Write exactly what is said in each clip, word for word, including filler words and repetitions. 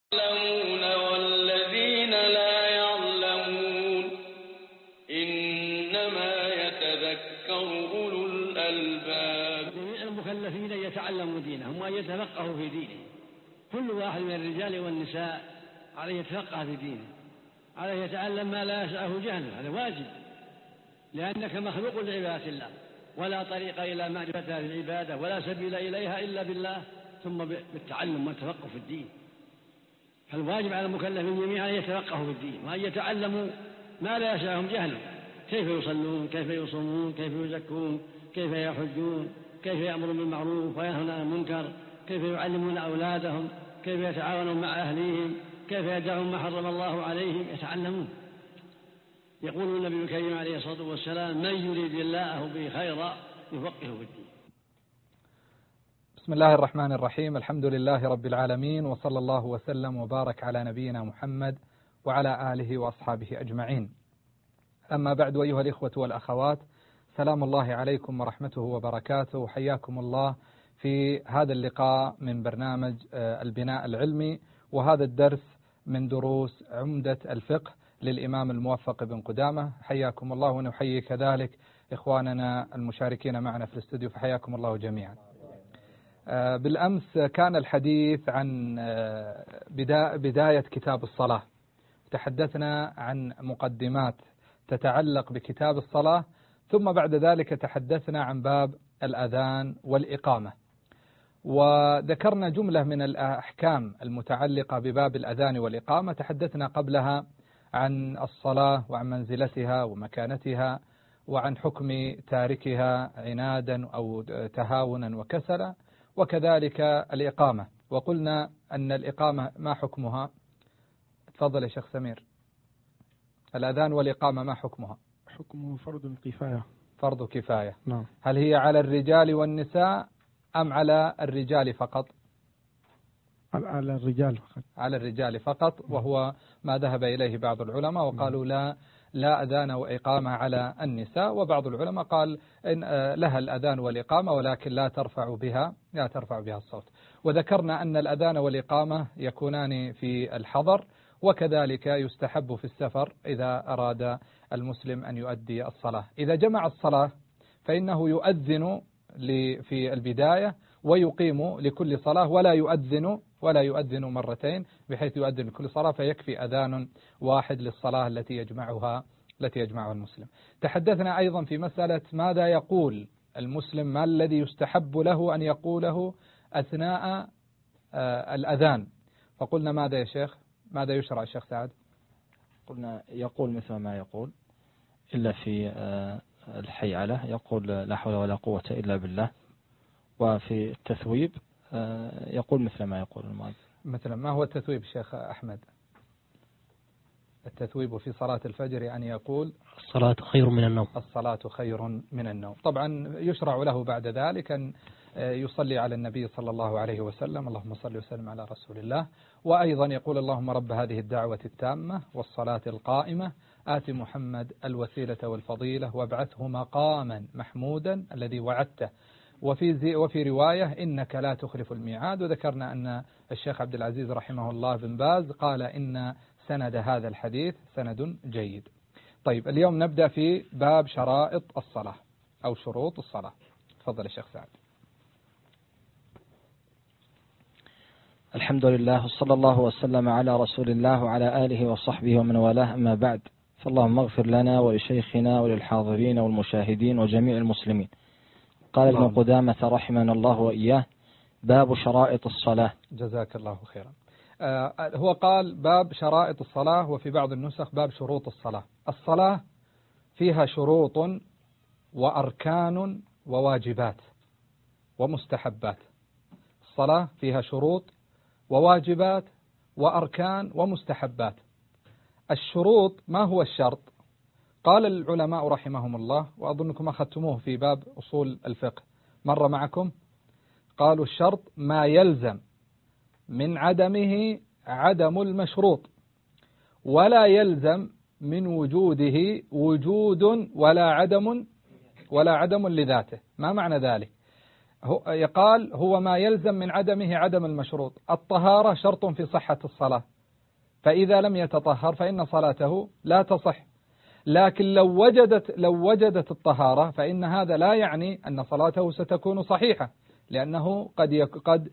يعلمون والذين لا يعلمون إنما يتذكر أولو الألباب. جميع المكلفين يتعلموا دينهم وأن يتفقهوا في دينهم. كل واحد من الرجال والنساء عليه يتفقه في دينه، عليه يتعلم ما لا يسعه جهله، هذا واجب، لأنك مخلوق لعبادة الله، ولا طريق إلى معرفتها في العبادة ولا سبيل إليها إلا بالله ثم بالتعلم والتفقه في الدين. فالواجب على المكلفين جميعا أن يتفقهوا في الدين وأن يتعلموا ما لا يسعهم جهله، كيف يصلون، كيف يصومون، كيف يزكون، كيف يحجون، كيف يأمرون بالمعروف وينهون عن المنكر، كيف يعلمون أولادهم، كيف يتعاونون مع أهليهم، كيف يدعون ما حرم الله عليهم، يتعلمون. يقول النبي الكريم عليه الصلاة والسلام: من يريد الله به خيرا يفقهه في الدين. بسم الله الرحمن الرحيم. الحمد لله رب العالمين، وصلى الله وسلم وبارك على نبينا محمد وعلى آله وأصحابه أجمعين. أما بعد، أيها الإخوة والأخوات، سلام الله عليكم ورحمته وبركاته، وحياكم الله في هذا اللقاء من برنامج البناء العلمي، وهذا الدرس من دروس عمدة الفقه للإمام الموفق بن قدامة. حياكم الله، ونحيي كذلك إخواننا المشاركين معنا في الاستوديو، فحياكم الله جميعا. بالأمس كان الحديث عن بداية كتاب الصلاة، تحدثنا عن مقدمات تتعلق بكتاب الصلاة، ثم بعد ذلك تحدثنا عن باب الأذان والإقامة، وذكرنا جملة من الأحكام المتعلقة بباب الأذان والإقامة. تحدثنا قبلها عن الصلاة وعن منزلتها ومكانتها، وعن حكم تاركها عنادا أو تهاونا وكسلا، وكذلك الإقامة. وقلنا أن الإقامة ما حكمها؟ تفضل يا شيخ سمير. الأذان والإقامة ما حكمها؟ حكمه فرض كفاية. فرض كفاية. نعم. هل هي على الرجال والنساء أم على الرجال فقط؟ على الرجال فقط. على الرجال فقط، وهو ما ذهب إليه بعض العلماء، وقالوا لا لا أذان وإقامة على النساء، وبعض العلماء قال إن لها الأذان والإقامة ولكن لا ترفع بها لا ترفع بها الصوت. وذكرنا أن الأذان والإقامة يكونان في الحضر، وكذلك يستحب في السفر إذا أراد المسلم أن يؤدي الصلاة. إذا جمع الصلاة فإنه يؤذن في البداية ويقيم لكل صلاة، ولا يؤذن ولا يؤذن مرتين بحيث يؤذن لكل صلاة، فيكفي أذان واحد للصلاة التي يجمعها التي يجمعها المسلم. تحدثنا أيضا في مسألة ماذا يقول المسلم، ما الذي يستحب له أن يقوله أثناء الأذان، فقلنا ماذا يا شيخ؟ ماذا يشرع الشيخ سعد؟ قلنا يقول مثل ما يقول، إلا في الحيعلة يقول لا حول ولا قوة إلا بالله، وفي التثويب يقول مثل ما يقول المؤذن. مثلا ما هو التثويب الشيخ أحمد؟ التثويب في صلاة الفجر أن يقول الصلاة خير من النوم. الصلاة خير من النوم. طبعا يشرع له بعد ذلك أن يصلي على النبي صلى الله عليه وسلم، اللهم صل وسلم على رسول الله، وأيضا يقول اللهم رب هذه الدعوة التامة والصلاة القائمة آت محمد الوسيلة والفضيلة وابعثه مقاما محمودا الذي وعدته، وفي وفي رواية إنك لا تخلف الميعاد. وذكرنا أن الشيخ عبد العزيز رحمه الله بن باز قال إن سند هذا الحديث سند جيد. طيب، اليوم نبدأ في باب شرائط الصلاة أو شروط الصلاة. تفضل الشيخ سعد. الحمد لله، وصلى الله وسلم على رسول الله وعلى آله وصحبه ومن والاه، أما بعد، فاللهم اغفر لنا ولشيخنا وللحاضرين والمشاهدين وجميع المسلمين. قال ابن قدامة رحمنا الله وإياه: باب شرائط الصلاة. جزاك الله خيرا. آه هو قال باب شرائط الصلاة، وفي بعض النسخ باب شروط الصلاة. الصلاة فيها شروط وأركان وواجبات ومستحبات. الصلاة فيها شروط وواجبات وأركان ومستحبات. الشروط، ما هو الشرط؟ قال العلماء رحمهم الله، وأظنكم أخذتموه في باب أصول الفقه مر معكم، قالوا الشرط ما يلزم من عدمه عدم المشروط، ولا يلزم من وجوده وجود ولا عدم ولا عدم لذاته. ما معنى ذلك؟ يقال هو ما يلزم من عدمه عدم المشروط. الطهارة شرط في صحة الصلاة، فإذا لم يتطهر فإن صلاته لا تصح. لكن لو وجدت لو وجدت الطهارة فإن هذا لا يعني أن صلاته ستكون صحيحة، لأنه قد قد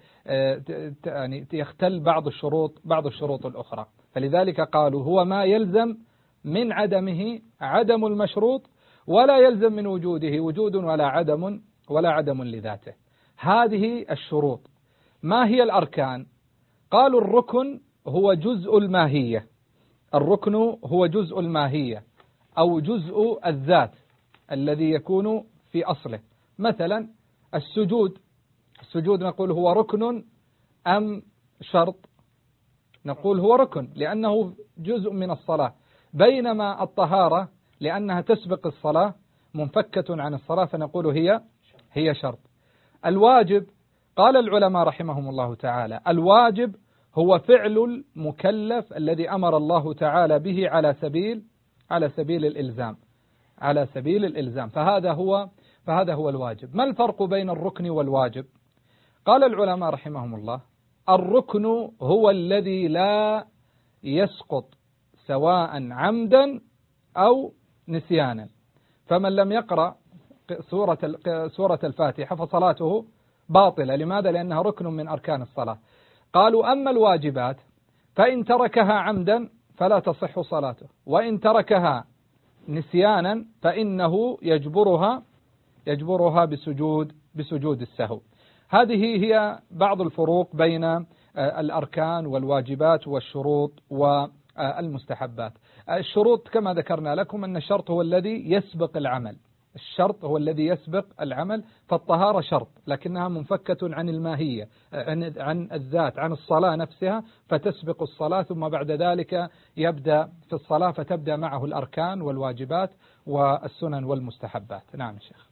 يعني يختل بعض الشروط بعض الشروط الأخرى. فلذلك قالوا هو ما يلزم من عدمه عدم المشروط، ولا يلزم من وجوده وجود ولا عدم ولا عدم لذاته. هذه الشروط. ما هي الأركان؟ قالوا الركن هو جزء الماهية. الركن هو جزء الماهية أو جزء الذات الذي يكون في أصله. مثلا السجود، السجود نقول هو ركن أم شرط؟ نقول هو ركن لأنه جزء من الصلاة، بينما الطهارة لأنها تسبق الصلاة منفكة عن الصلاة فنقول هي هي شرط. الواجب، قال العلماء رحمهم الله تعالى الواجب هو فعل المكلف الذي أمر الله تعالى به على سبيل على سبيل الإلزام على سبيل الإلزام فهذا هو فهذا هو الواجب. ما الفرق بين الركن والواجب؟ قال العلماء رحمهم الله الركن هو الذي لا يسقط سواء عمدا أو نسيانا، فمن لم يقرأ سورة سورة الفاتحة فصلاته باطلة. لماذا؟ لأنها ركن من أركان الصلاة. قالوا أما الواجبات فإن تركها عمدا فلا تصح صلاته، وإن تركها نسيانا فإنه يجبرها يجبرها بسجود بسجود السهو. هذه هي بعض الفروق بين الأركان والواجبات والشروط والمستحبات. الشروط كما ذكرنا لكم أن الشرط هو الذي يسبق العمل، الشرط هو الذي يسبق العمل، فالطهارة شرط لكنها منفكة عن الماهية عن, عن الذات عن الصلاة نفسها، فتسبق الصلاة ثم بعد ذلك يبدأ في الصلاة فتبدأ معه الأركان والواجبات والسنن والمستحبات. نعم شيخ.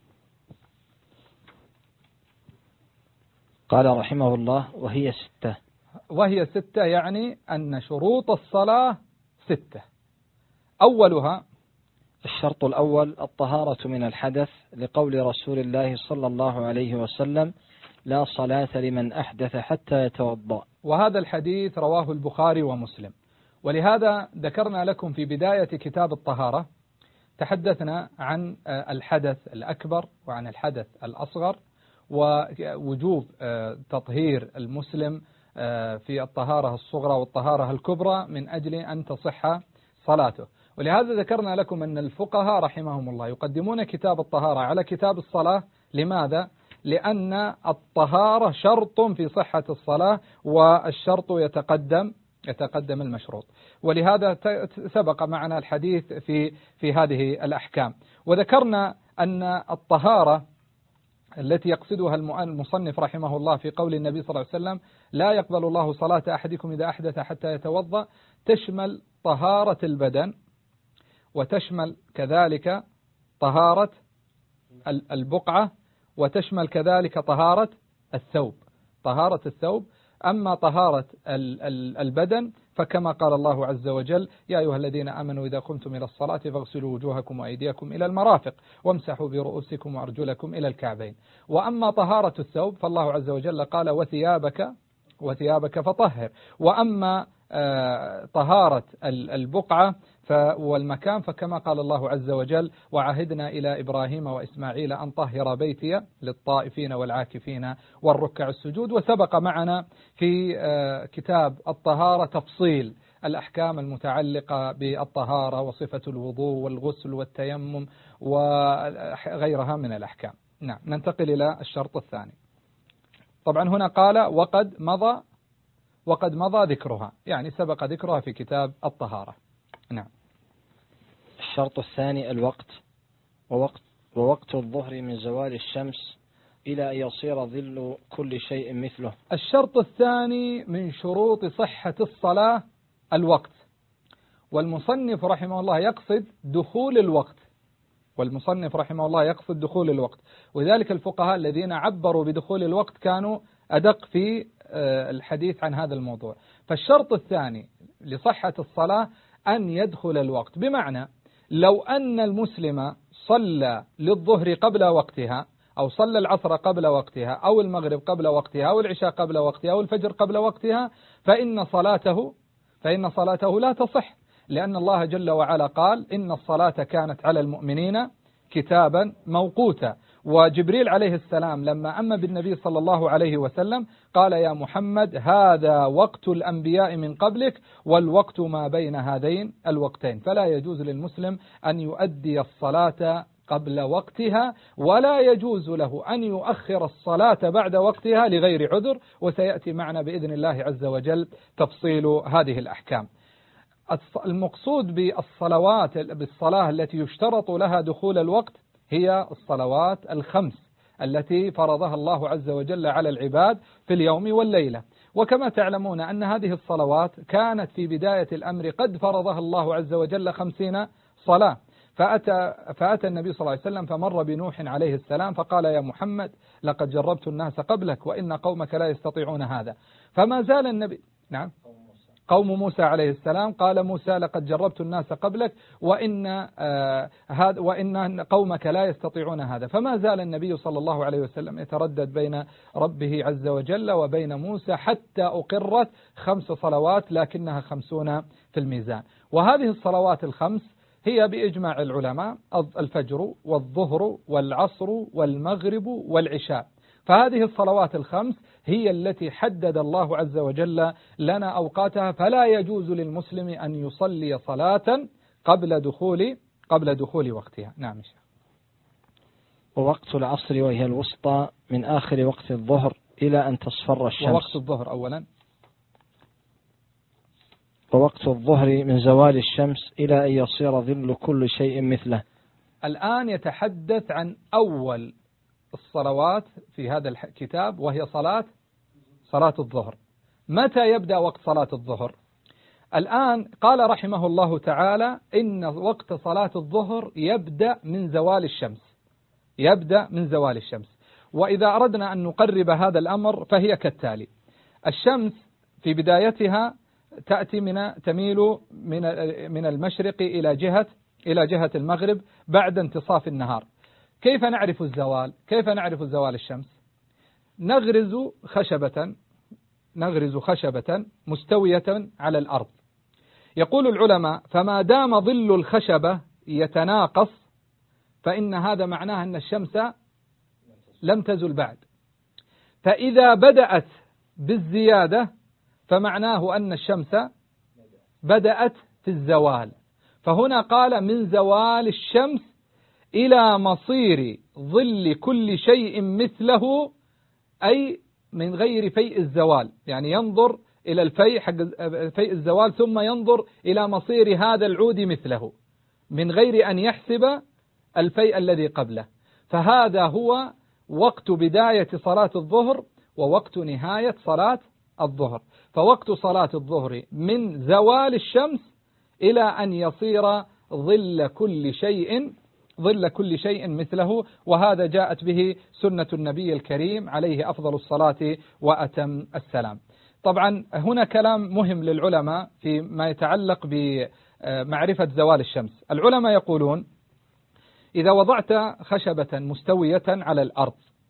قال رحمه الله وهي ستة. وهي ستة يعني أن شروط الصلاة ستة. أولها الشرط الأول الطهارة من الحدث، لقول رسول الله صلى الله عليه وسلم لا صلاة لمن أحدث حتى يتوضأ، وهذا الحديث رواه البخاري ومسلم. ولهذا ذكرنا لكم في بداية كتاب الطهارة تحدثنا عن الحدث الأكبر وعن الحدث الأصغر ووجوب تطهير المسلم في الطهارة الصغرى والطهارة الكبرى من أجل أن تصح صلاته. ولهذا ذكرنا لكم أن الفقهاء رحمهم الله يقدمون كتاب الطهارة على كتاب الصلاة. لماذا؟ لأن الطهارة شرط في صحة الصلاة، والشرط يتقدم يتقدم المشروط. ولهذا سبق معنا الحديث في في هذه الأحكام. وذكرنا أن الطهارة التي يقصدها المصنف رحمه الله في قول النبي صلى الله عليه وسلم لا يقبل الله صلاة أحدكم إذا أحدث حتى يتوضأ، تشمل طهارة البدن، وتشمل كذلك طهارة البقعة، وتشمل كذلك طهارة الثوب طهارة الثوب. أما طهارة البدن فكما قال الله عز وجل يا أيها الذين آمنوا إذا قمتم إلى الصلاة فاغسلوا وجوهكم وأيديكم إلى المرافق وامسحوا برؤوسكم وأرجلكم إلى الكعبين. وأما طهارة الثوب فالله عز وجل قال وثيابك وثيابك فطهر. وأما طهارة البقعة والمكان فكما قال الله عز وجل وعهدنا إلى إبراهيم وإسماعيل أن طهر بيتي للطائفين والعاكفين والركع السجود. وسبق معنا في كتاب الطهارة تفصيل الأحكام المتعلقة بالطهارة وصفة الوضوء والغسل والتيمم وغيرها من الأحكام. نعم، ننتقل إلى الشرط الثاني. طبعا هنا قال وقد مضى وقد مضى ذكرها، يعني سبق ذكرها في كتاب الطهارة. نعم. الشرط الثاني الوقت، ووقت, ووقت الظهر من زوال الشمس إلى أن يصير ظل كل شيء مثله. الشرط الثاني من شروط صحة الصلاة الوقت، والمصنف رحمه الله يقصد دخول الوقت والمصنف رحمه الله يقصد دخول الوقت وذلك الفقهاء الذين عبروا بدخول الوقت كانوا أدق في الحديث عن هذا الموضوع. فالشرط الثاني لصحة الصلاة أن يدخل الوقت، بمعنى لو أن المسلم صلى للظهر قبل وقتها أو صلى العصر قبل وقتها أو المغرب قبل وقتها أو العشاء قبل وقتها أو الفجر قبل وقتها فإن صلاته فإن صلاته لا تصح، لأن الله جل وعلا قال إن الصلاة كانت على المؤمنين كتابا موقوتا. وجبريل عليه السلام لما أما بالنبي صلى الله عليه وسلم قال يا محمد هذا وقت الأنبياء من قبلك والوقت ما بين هذين الوقتين، فلا يجوز للمسلم أن يؤدي الصلاة قبل وقتها، ولا يجوز له أن يؤخر الصلاة بعد وقتها لغير عذر، وسيأتي معنا بإذن الله عز وجل تفصيل هذه الأحكام. المقصود بالصلوات بالصلاة التي يشترط لها دخول الوقت هي الصلوات الخمس التي فرضها الله عز وجل على العباد في اليوم والليلة. وكما تعلمون أن هذه الصلوات كانت في بداية الأمر قد فرضها الله عز وجل خمسين صلاة، فأتى, فأتى النبي صلى الله عليه وسلم فمر بنوح عليه السلام فقال يا محمد لقد جربت الناس قبلك وإن قومك لا يستطيعون هذا. فما زال النبي نعم قوم موسى عليه السلام قال موسى لقد جربت الناس قبلك وإن آه هذا وإن قومك لا يستطيعون هذا. فما زال النبي صلى الله عليه وسلم يتردد بين ربه عز وجل وبين موسى حتى أقرت خمس صلوات لكنها خمسون في الميزان. وهذه الصلوات الخمس هي بإجماع العلماء الفجر والظهر والعصر والمغرب والعشاء. فهذه الصلوات الخمس هي التي حدد الله عز وجل لنا أوقاتها، فلا يجوز للمسلم أن يصلي صلاة قبل دخول قبل دخول وقتها. نعم شيخ. ووقت العصر وهي الوسطى من آخر وقت الظهر إلى أن تصفر الشمس. ووقت الظهر أولا. ووقت الظهر من زوال الشمس إلى أن يصير ظل كل شيء مثله. الآن يتحدث عن أول الصلوات في هذا الكتاب وهي صلاة صلاة الظهر. متى يبدأ وقت صلاة الظهر؟ الآن قال رحمه الله تعالى إن وقت صلاة الظهر يبدأ من زوال الشمس يبدأ من زوال الشمس. وإذا أردنا أن نقرب هذا الأمر فهي كالتالي: الشمس في بدايتها تأتي من تميل من من المشرق إلى جهة إلى جهة المغرب بعد انتصاف النهار. كيف نعرف الزوال؟ كيف نعرف زوال الشمس؟ نغرز خشبة نغرز خشبة مستوية على الأرض. يقول العلماء: فما دام ظل الخشبة يتناقص فإن هذا معناه أن الشمس لم تزل بعد. فإذا بدأت بالزيادة فمعناه أن الشمس بدأت في الزوال. فهنا قال من زوال الشمس إلى مصير ظل كل شيء مثله، أي من غير فيء الزوال، يعني ينظر إلى الفيء حق فيء الزوال ثم ينظر إلى مصير هذا العود مثله من غير أن يحسب الفيء الذي قبله. فهذا هو وقت بداية صلاة الظهر ووقت نهاية صلاة الظهر. فوقت صلاة الظهر من زوال الشمس إلى أن يصير ظل كل شيء ظل كل شيء مثله، وهذا جاءت به سنة النبي الكريم عليه أفضل الصلاة وأتم السلام. طبعا هنا كلام مهم للعلماء فيما يتعلق بمعرفة زوال الشمس. العلماء يقولون: إذا وضعت خشبة مستوية على الأرض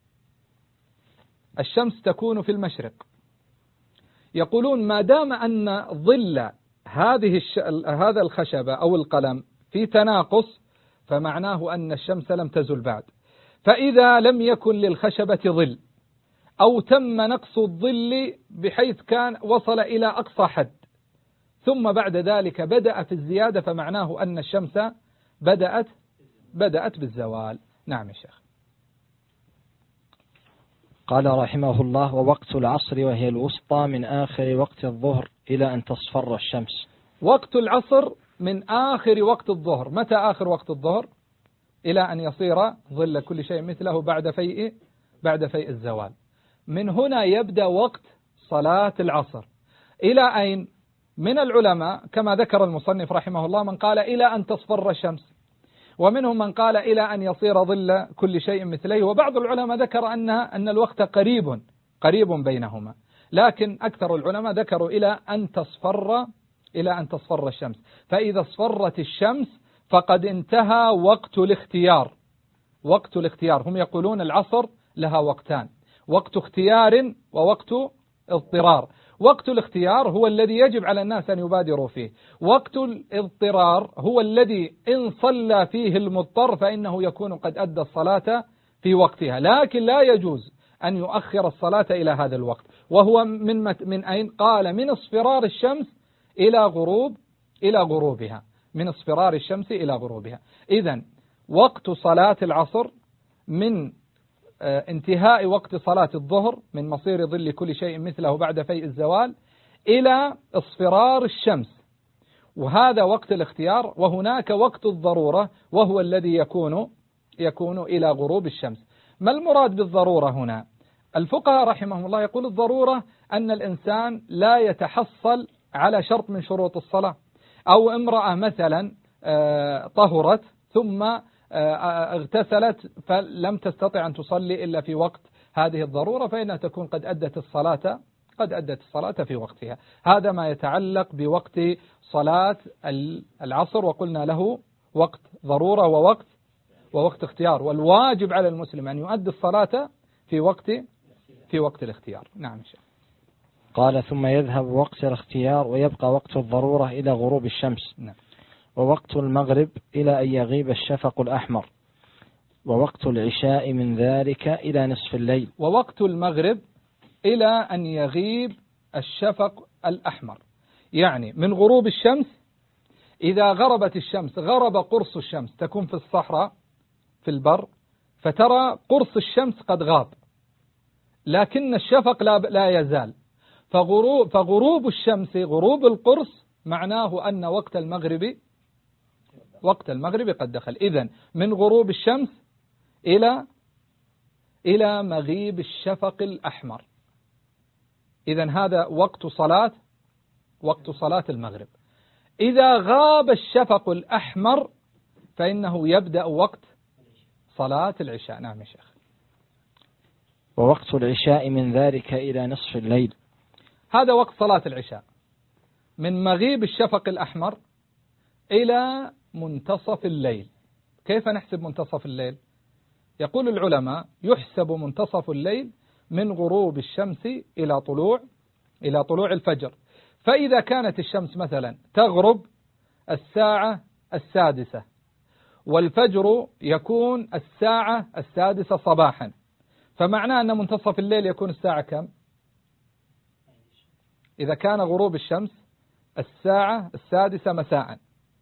الشمس تكون في المشرق. يقولون ما دام أن ظل هذه الش... هذا الخشبة أو القلم في تناقص فمعناه أن الشمس لم تزل بعد. فإذا لم يكن للخشبة ظل أو تم نقص الظل بحيث كان وصل إلى أقصى حد ثم بعد ذلك بدأ في الزيادة فمعناه أن الشمس بدأت بدأت بالزوال. نعم يا شيخ. قال رحمه الله: ووقت العصر وهي الوسطى من آخر وقت الظهر إلى أن تصفر الشمس. وقت العصر من آخر وقت الظهر. متى آخر وقت الظهر؟ إلى أن يصير ظل كل شيء مثله بعد فيء بعد فيء الزوال. من هنا يبدأ وقت صلاة العصر. إلى أين؟ من العلماء كما ذكر المصنف رحمه الله من قال إلى أن تصفر الشمس، ومنهم من قال إلى أن يصير ظل كل شيء مثله، وبعض العلماء ذكر أنها أن الوقت قريب قريب بينهما، لكن أكثر العلماء ذكروا إلى أن تصفر إلى أن تصفر الشمس. فإذا اصفرت الشمس فقد انتهى وقت الاختيار، وقت الاختيار. هم يقولون العصر لها وقتان، وقت اختيار ووقت اضطرار. وقت الاختيار هو الذي يجب على الناس أن يبادروا فيه، وقت الاضطرار هو الذي إن صلى فيه المضطر فإنه يكون قد أدى الصلاة في وقتها، لكن لا يجوز أن يؤخر الصلاة إلى هذا الوقت. وهو من من أين؟ قال من اصفرار الشمس إلى غروب إلى غروبها، من اصفرار الشمس إلى غروبها. إذن وقت صلاة العصر من انتهاء وقت صلاة الظهر، من مصير ظل كل شيء مثله بعد فيء الزوال، إلى اصفرار الشمس، وهذا وقت الاختيار. وهناك وقت الضرورة وهو الذي يكون يكون إلى غروب الشمس. ما المراد بالضرورة هنا؟ الفقهاء رحمهم الله يقول الضرورة أن الإنسان لا يتحصل على شرط من شروط الصلاة، أو امرأة مثلا طهرت ثم اغتسلت فلم تستطع أن تصلي إلا في وقت هذه الضرورة، فإنها تكون قد أدت الصلاة قد أدت الصلاة في وقتها. هذا ما يتعلق بوقت صلاة العصر، وقلنا له وقت ضرورة ووقت ووقت اختيار، والواجب على المسلم أن يؤدي الصلاة في وقت في وقت الاختيار. نعم شيخ. قال ثم يذهب وقت الاختيار ويبقى وقت الضرورة إلى غروب الشمس. نعم. ووقت المغرب إلى أن يغيب الشفق الأحمر، ووقت العشاء من ذلك إلى نصف الليل. ووقت المغرب إلى أن يغيب الشفق الأحمر، يعني من غروب الشمس. إذا غربت الشمس، غرب قرص الشمس، تكون في الصحراء في البر فترى قرص الشمس قد غاب، لكن الشفق لا, لا يزال. فغروب, فغروب الشمس، غروب القرص، معناه أن وقت المغرب وقت المغرب قد دخل. إذن من غروب الشمس إلى إلى مغيب الشفق الأحمر. إذن هذا وقت صلاة وقت صلاة المغرب. إذا غاب الشفق الأحمر فإنه يبدأ وقت صلاة العشاء. نعم يا شيخ. ووقت العشاء من ذلك إلى نصف الليل. هذا وقت صلاة العشاء من مغيب الشفق الأحمر إلى منتصف الليل. كيف نحسب منتصف الليل؟ يقول العلماء يحسب منتصف الليل من غروب الشمس إلى طلوع إلى طلوع الفجر. فإذا كانت الشمس مثلا تغرب الساعة السادسة والفجر يكون الساعة السادسة صباحا، فمعناه أن منتصف الليل يكون الساعة كم؟ إذا كان غروب الشمس الساعة السادسة مساء،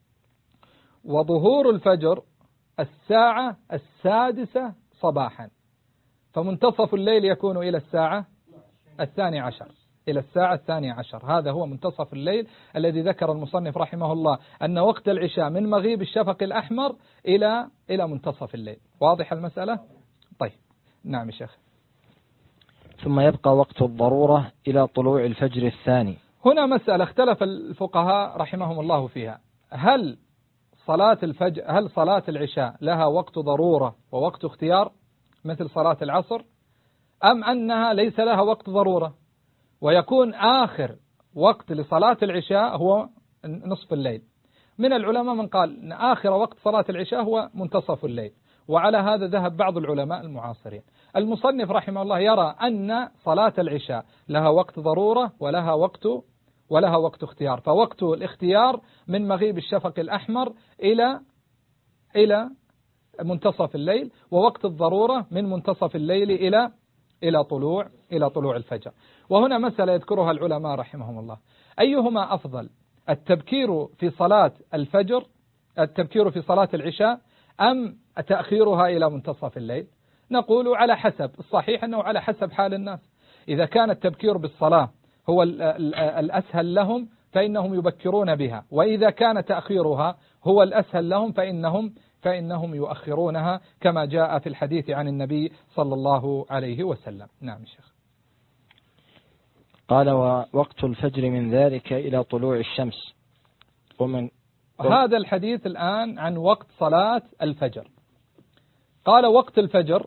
وظهور الفجر الساعة السادسة صباحا، فمنتصف الليل يكون إلى الساعة الثانية عشر إلى الساعة الثانية عشر. هذا هو منتصف الليل الذي ذكر المصنف رحمه الله أن وقت العشاء من مغيب الشفق الأحمر إلى إلى منتصف الليل. واضح المسألة؟ طيب. نعم يا شيخ. ثم يبقى وقت الضرورة إلى طلوع الفجر الثاني. هنا مسألة اختلف الفقهاء رحمهم الله فيها، هل صلاة الفجر هل صلاة العشاء لها وقت ضرورة ووقت اختيار مثل صلاة العصر، أم أنها ليس لها وقت ضرورة ويكون آخر وقت لصلاة العشاء هو نصف الليل؟ من العلماء من قال أن آخر وقت صلاة العشاء هو منتصف الليل، وعلى هذا ذهب بعض العلماء المعاصرين. المصنف رحمه الله يرى أن صلاة العشاء لها وقت ضرورة ولها وقت ولها وقت اختيار، فوقت الاختيار من مغيب الشفق الأحمر إلى إلى منتصف الليل، ووقت الضرورة من منتصف الليل إلى إلى طلوع إلى طلوع الفجر. وهنا مسألة يذكرها العلماء رحمهم الله، أيهما أفضل، التبكير في صلاة الفجر التبكير في صلاة العشاء أم تأخيرها إلى منتصف الليل؟ نقول على حسب، الصحيح أنه على حسب حال الناس. إذا كان التبكير بالصلاة هو الأسهل لهم فإنهم يبكرون بها، وإذا كان تأخيرها هو الأسهل لهم فإنهم فإنهم يؤخرونها، كما جاء في الحديث عن النبي صلى الله عليه وسلم. نعم شيخ. قال ووقت الفجر من ذلك إلى طلوع الشمس. ومن هذا الحديث الآن عن وقت صلاة الفجر. قال وقت الفجر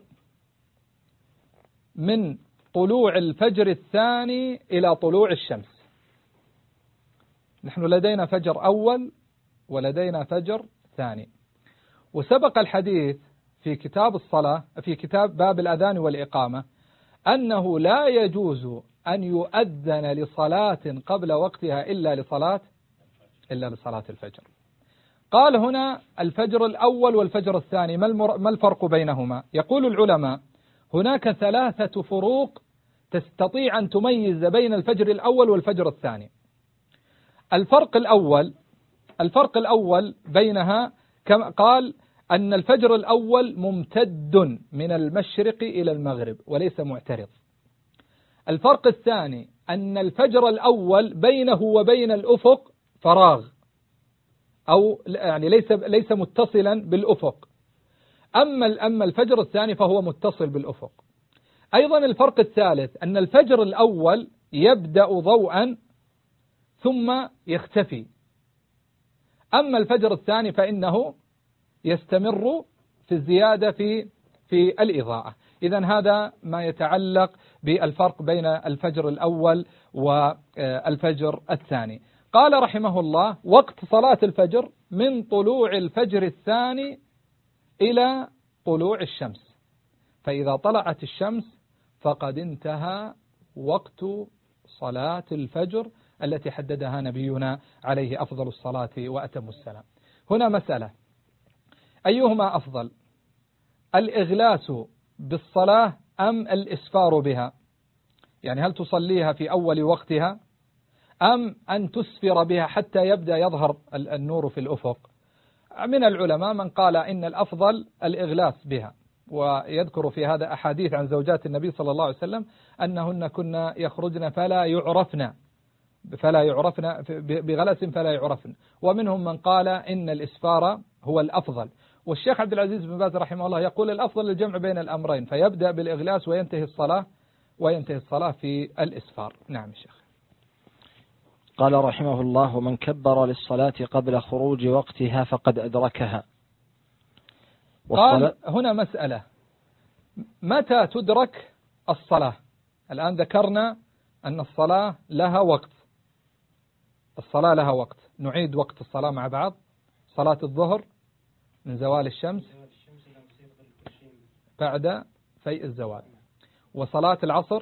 من طلوع الفجر الثاني إلى طلوع الشمس. نحن لدينا فجر أول ولدينا فجر ثاني، وسبق الحديث في كتاب الصلاة في كتاب باب الأذان والإقامة أنه لا يجوز أن يؤذن لصلاة قبل وقتها إلا لصلاة إلا لصلاة الفجر. قال هنا الفجر الأول والفجر الثاني ما الفرق بينهما؟ يقول العلماء هناك ثلاثة فروق تستطيع أن تميز بين الفجر الأول والفجر الثاني. الفرق الأول الفرق الأول بينها كما قال أن الفجر الأول ممتد من المشرق إلى المغرب وليس معترض. الفرق الثاني أن الفجر الأول بينه وبين الأفق فراغ أو يعني ليس ليس متصلا بالأفق، أما أما الفجر الثاني فهو متصل بالأفق. أيضا الفرق الثالث أن الفجر الأول يبدأ ضوءا ثم يختفي، أما الفجر الثاني فإنه يستمر في الزيادة في في الإضاءة. إذن هذا ما يتعلق بالفرق بين الفجر الأول والفجر الثاني. قال رحمه الله: وقت صلاة الفجر من طلوع الفجر الثاني إلى طلوع الشمس، فإذا طلعت الشمس فقد انتهى وقت صلاة الفجر التي حددها نبينا عليه أفضل الصلاة وأتم السلام. هنا مسألة: أيهما أفضل، الإغلاس بالصلاة أم الإسفار بها؟ يعني هل تصليها في أول وقتها أم أن تسفر بها حتى يبدأ يظهر النور في الأفق؟ من العلماء من قال إن الأفضل الإغلاس بها، ويذكر في هذا أحاديث عن زوجات النبي صلى الله عليه وسلم أنهن كنا يخرجن فلا يعرفن فلا يعرفن بغلس فلا يعرفن، ومنهم من قال إن الإسفار هو الأفضل. والشيخ عبد العزيز بن باز رحمه الله يقول الأفضل الجمع بين الأمرين، فيبدأ بالإغلاس وينتهي الصلاة وينتهي الصلاة في الإسفار. نعم الشيخ. قال رحمه الله: ومن كبر للصلاة قبل خروج وقتها فقد أدركها. قال هنا مسألة: متى تدرك الصلاة؟ الآن ذكرنا أن الصلاة لها وقت، الصلاة لها وقت، نعيد وقت الصلاة مع بعض. صلاة الظهر من زوال الشمس بعد فيء الزوال، وصلاة العصر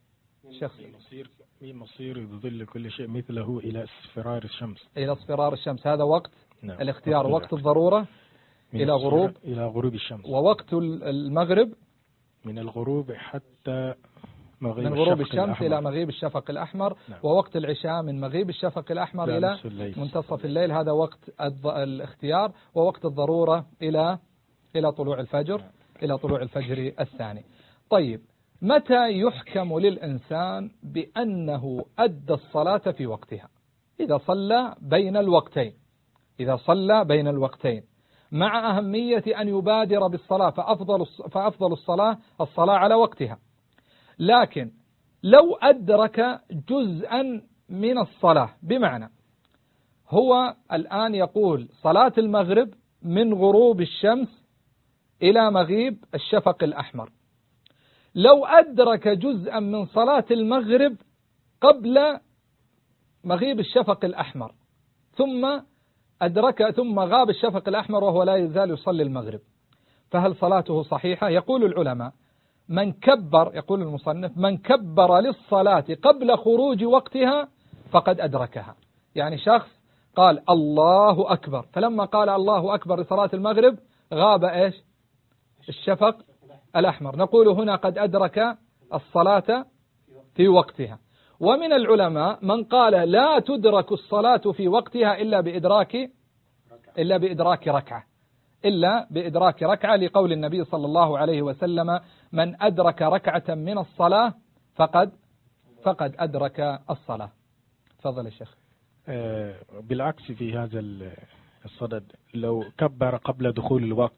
من مصير ظل كل شيء مثله إلى اصفرار الشمس إلى اصفرار الشمس، هذا وقت نعم. الاختيار، وقت الضرورة إلى غروب إلى غروب الشمس، ووقت المغرب من الغروب حتى مغيب من غروب الشفق الشمس الأحمر. إلى مغيب الشفق الأحمر. نعم. ووقت العشاء من مغيب الشفق الأحمر إلى منتصف الليل، هذا وقت الاختيار. ووقت الضرورة إلى إلى طلوع الفجر إلى طلوع الفجر الثاني. طيب، متى يحكم للإنسان بأنه أدى الصلاة في وقتها؟ إذا صلى بين الوقتين إذا صلى بين الوقتين مع أهمية أن يبادر بالصلاة، فأفضل فأفضل الصلاة الصلاة على وقتها. لكن لو أدرك جزءا من الصلاة، بمعنى هو الآن يقول صلاة المغرب من غروب الشمس إلى مغيب الشفق الأحمر، لو أدرك جزءا من صلاة المغرب قبل مغيب الشفق الأحمر ثم أدرك ثم غاب الشفق الأحمر وهو لا يزال يصلي المغرب، فهل صلاته صحيحة؟ يقول العلماء: من كبر، يقول المصنف: من كبر للصلاة قبل خروج وقتها فقد أدركها. يعني شخص قال الله أكبر، فلما قال الله أكبر لصلاة المغرب غاب إيش؟ الشفق الأحمر، نقول هنا قد أدرك الصلاة في وقتها. ومن العلماء من قال لا تدرك الصلاة في وقتها إلا بإدراك إلا بإدراك ركعة إلا بإدراك ركعة لقول النبي صلى الله عليه وسلم: من أدرك ركعة من الصلاة فقد فقد أدرك الصلاة. تفضل يا شيخ. آه بالعكس في هذا الصدد، لو كبر قبل دخول الوقت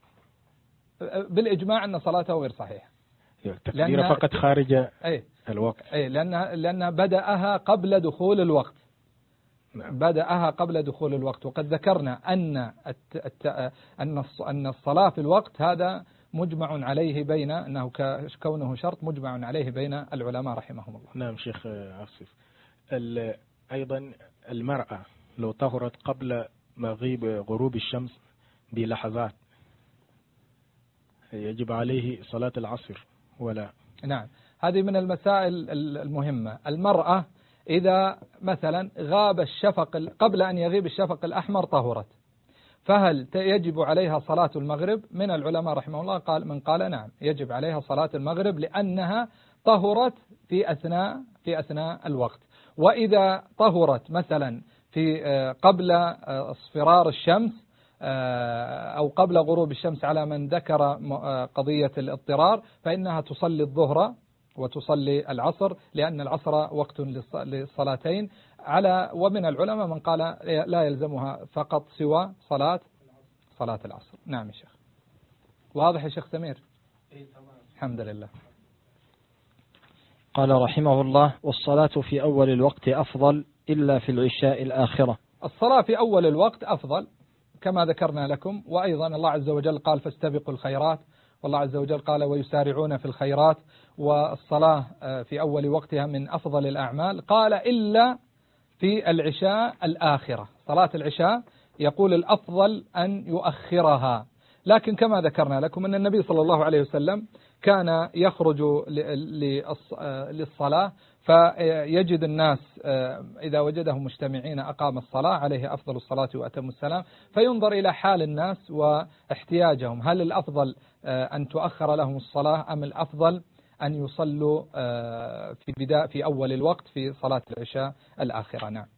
بالإجماع أن صلاته غير صحيحة، تكبير فقط خارج أي الوقت، أي لأنها لأنها بدأها قبل دخول الوقت. نعم. بدأها قبل دخول الوقت، وقد ذكرنا أن الت... أن أن الصلاة في الوقت هذا مجمع عليه بين أنه كونه شرط مجمع عليه بين العلماء رحمهم الله. نعم شيخ عاصف. أيضا المرأة لو طهرت قبل مغيب غروب الشمس بلحظات يجب عليه صلاة العصر ولا؟ نعم، هذه من المسائل المهمة. المرأة إذا مثلا غاب الشفق قبل أن يغيب الشفق الأحمر طهرت، فهل يجب عليها صلاة المغرب؟ من العلماء رحمه الله قال من قال نعم يجب عليها صلاة المغرب لأنها طهرت في أثناء في أثناء الوقت. وإذا طهرت مثلا في قبل اصفرار الشمس أو قبل غروب الشمس على من ذكر قضية الاضطرار، فإنها تصلي الظهر وتصلي العصر، لأن العصر وقت للصلاتين على. ومن العلماء من قال لا يلزمها فقط سوى صلاة صلاة العصر. نعم يا شيخ. واضح يا شيخ سمير؟ الحمد لله. قال رحمه الله: والصلاة في أول الوقت أفضل إلا في العشاء الآخرة. الصلاة في أول الوقت أفضل كما ذكرنا لكم، وأيضا الله عز وجل قال فاستبقوا الخيرات، والله عز وجل قال ويسارعون في الخيرات، والصلاة في أول وقتها من أفضل الأعمال. قال إلا في العشاء الآخرة، صلاة العشاء يقول الأفضل أن يؤخرها، لكن كما ذكرنا لكم أن النبي صلى الله عليه وسلم كان يخرج للصلاة فيجد الناس إذا وجدهم مجتمعين أقام الصلاة عليه أفضل الصلاة وأتم السلام، فينظر إلى حال الناس واحتياجهم، هل الأفضل أن تؤخر لهم الصلاة أم الأفضل أن يصلوا في بداية في أول الوقت في صلاة العشاء الآخرة. نعم.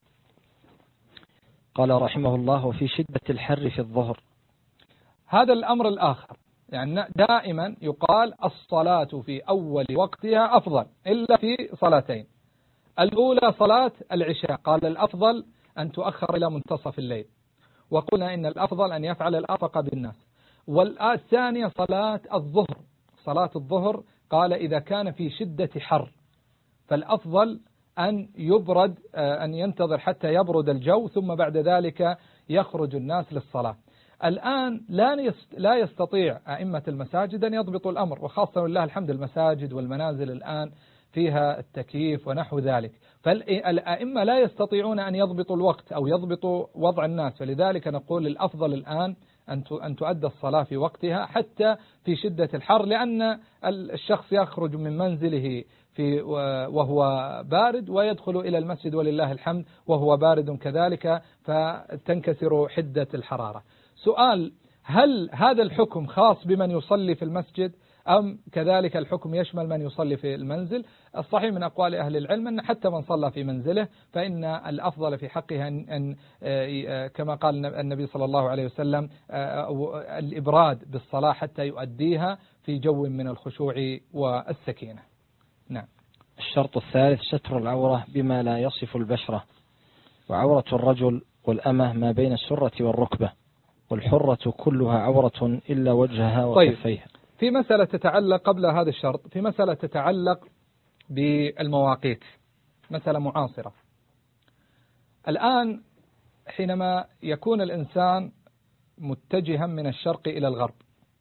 قال رحمه الله: في شدة الحر في الظهر. هذا الأمر الآخر، يعني دائما يقال الصلاة في أول وقتها أفضل إلا في صلاتين. الأولى صلاة العشاء قال الأفضل أن تؤخر إلى منتصف الليل، وقلنا إن الأفضل أن يفعل الأرفق بالناس. والثانية صلاة الظهر، صلاة الظهر قال إذا كان في شدة حر فالأفضل أن يبرد، أن ينتظر حتى يبرد الجو ثم بعد ذلك يخرج الناس للصلاة. الآن لا يستطيع أئمة المساجد أن يضبطوا الأمر، وخاصة لله الحمد المساجد والمنازل الآن فيها التكييف ونحو ذلك، فالأئمة لا يستطيعون أن يضبطوا الوقت أو يضبطوا وضع الناس، فلذلك نقول الأفضل الآن أن تؤدى الصلاة في وقتها حتى في شدة الحر، لأن الشخص يخرج من منزله في وهو بارد ويدخل إلى المسجد ولله الحمد وهو بارد كذلك، فتنكسر حدة الحرارة. سؤال: هل هذا الحكم خاص بمن يصلي في المسجد أم كذلك الحكم يشمل من يصلي في المنزل؟ الصحيح من أقوال أهل العلم أن حتى من صلى في منزله فإن الأفضل في حقه أن كما قال النبي صلى الله عليه وسلم الإبراد بالصلاة حتى يؤديها في جو من الخشوع والسكينة. نعم. الشرط الثالث ستر العورة بما لا يصف البشرة، وعورة الرجل والأمة ما بين السرة والركبة، والحرة كلها عورة إلا وجهها وكفيها. طيب، في مسألة تتعلق قبل هذا الشرط، في مسألة تتعلق بالمواقيت، مسألة معاصرة. الآن حينما يكون الإنسان متجها من الشرق إلى الغرب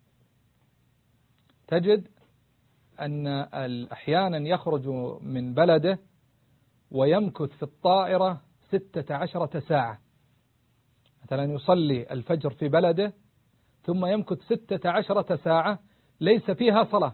تجد أن أحيانا يخرج من بلده ويمكث في الطائرة ستة عشرة ساعة، مثلا يصلي الفجر في بلده ثم يمكث ستة عشرة ساعة ليس فيها صلاة،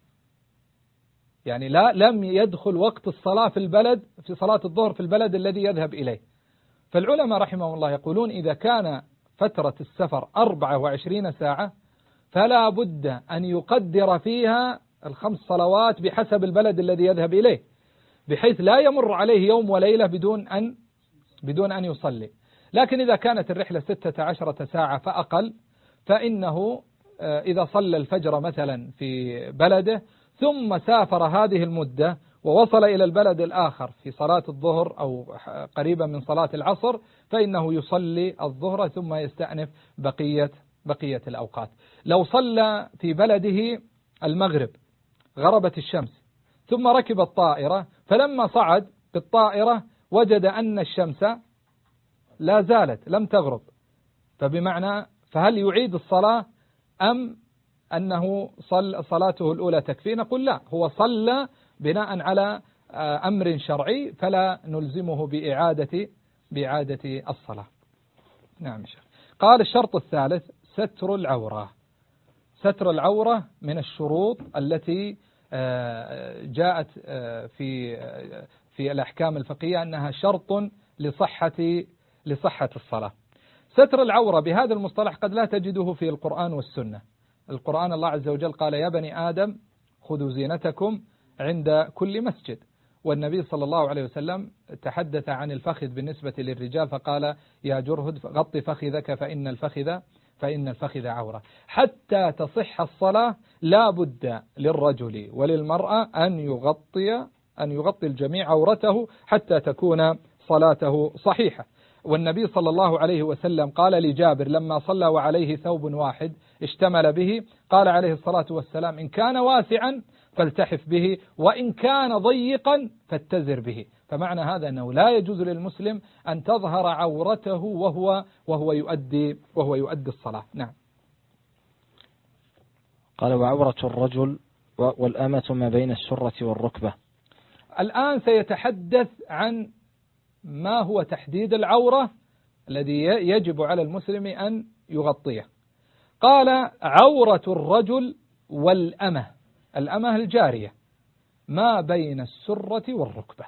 يعني لا لم يدخل وقت الصلاة في البلد في صلاة الظهر في البلد الذي يذهب إليه. فالعلماء رحمهم الله يقولون إذا كان فترة السفر أربعة وعشرين ساعة فلا بد أن يقدر فيها الخمس صلوات بحسب البلد الذي يذهب إليه، بحيث لا يمر عليه يوم وليلة بدون أن بدون أن يصلي. لكن إذا كانت الرحلة ستة عشرة ساعة فأقل فإنه إذا صلى الفجر مثلا في بلده ثم سافر هذه المدة ووصل إلى البلد الآخر في صلاة الظهر أو قريبا من صلاة العصر فإنه يصلي الظهر ثم يستأنف بقية بقية الأوقات. لو صلى في بلده المغرب غربت الشمس ثم ركب الطائرة، فلما صعد بالطائرة وجد أن الشمس لا زالت لم تغرب، فبمعنى فهل يعيد الصلاة أم أنه صل صلاته الأولى تكفي؟ نقول لا، هو صلى بناء على أمر شرعي فلا نلزمه بإعادة بإعادة الصلاة. نعم شيخ. قال الشرط الثالث ستر العورة. ستر العورة من الشروط التي جاءت في في الأحكام الفقهية أنها شرط لصحة لصحة الصلاة. ستر العورة بهذا المصطلح قد لا تجده في القرآن والسنة. القرآن الله عز وجل قال يا بني آدم خذوا زينتكم عند كل مسجد، والنبي صلى الله عليه وسلم تحدث عن الفخذ بالنسبة للرجال فقال يا جرهد غط فخذك فإن الفخذ فإن الفخذ عورة. حتى تصح الصلاة لا بد للرجل وللمرأة أن يغطي أن يغطي الجميع عورته حتى تكون صلاته صحيحة. والنبي صلى الله عليه وسلم قال لجابر لما صلى وعليه ثوب واحد اشتمل به، قال عليه الصلاة والسلام إن كان واسعا فالتحف به وإن كان ضيقا فاتزر به. فمعنى هذا أنه لا يجوز للمسلم أن تظهر عورته وهو وهو يؤدي وهو يؤدي الصلاة. نعم. قال وعورة الرجل والأمة ما بين السرة والركبة. الآن سيتحدث عن ما هو تحديد العورة الذي يجب على المسلم أن يغطيه. قال عورة الرجل والأمة، الأمة الجارية، ما بين السرة والركبة.